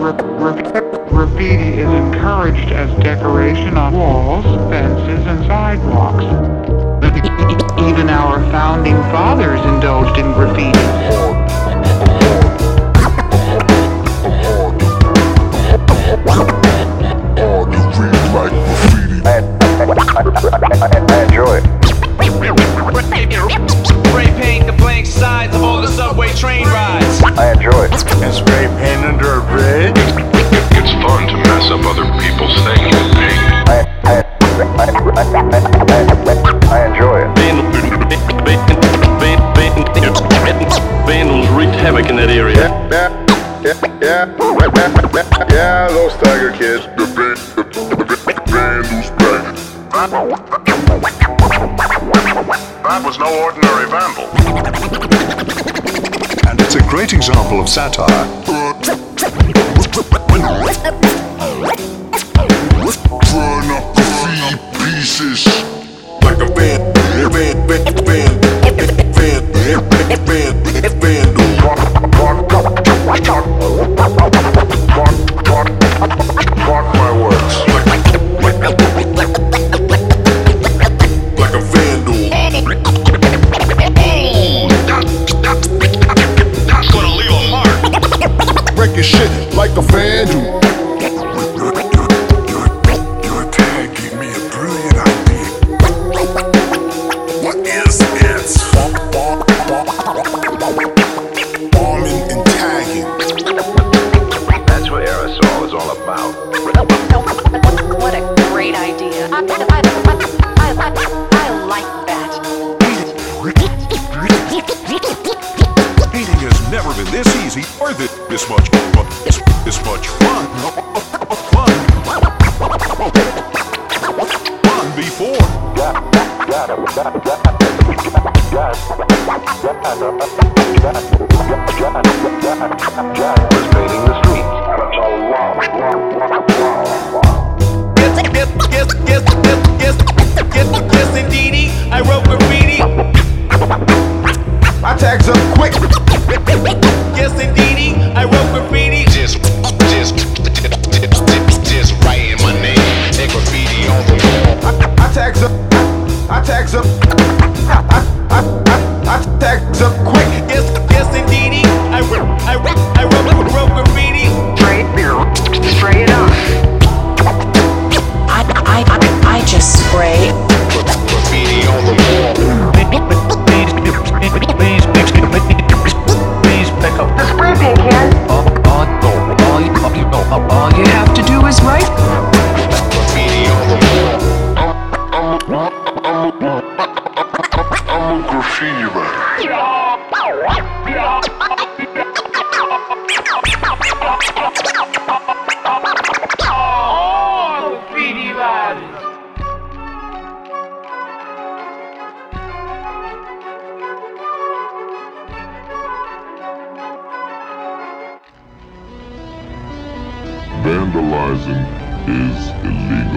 Graffiti is encouraged as decoration on walls, fences, and sidewalks. Even our founding fathers indulged in graffiti. I enjoy it. Spray paint the blank sides of all the subway train rides. I enjoy it. And spray paint under a bridge? It's fun to mess up other people's things with paint. I enjoy it. Vandals wreaked havoc in that area. Yeah, those Tiger kids. Vandals back. That was no ordinary vandal. And it's a great example of satire. Burn up graffiti pieces. Like a vandal. Mark my words. Like a vandal. That's gonna leave a mark. Wreck your shit like a vandal. Your tag gave me a brilliant idea. What is it? Bombing and tagging. That's what aerosol is all about. What a great idea. I like that. Painting has never been this easy or this much fun. Fun before. Was painting the streets. Yes, indeedy, I wrote graffiti. I tags up quick. Yes, indeedy, I wrote graffiti. Just writing my name and graffiti on the wall. I tags up. I tags up quick. Yes, indeedy, I wrote graffiti. Spray it off. I just spray. Graffiti on the wall. Please pick up the spray paint can. All you have to do is write. Graffiti on the wall. I'm a graffiti writer. Graffiti riders. Vandalizing is illegal.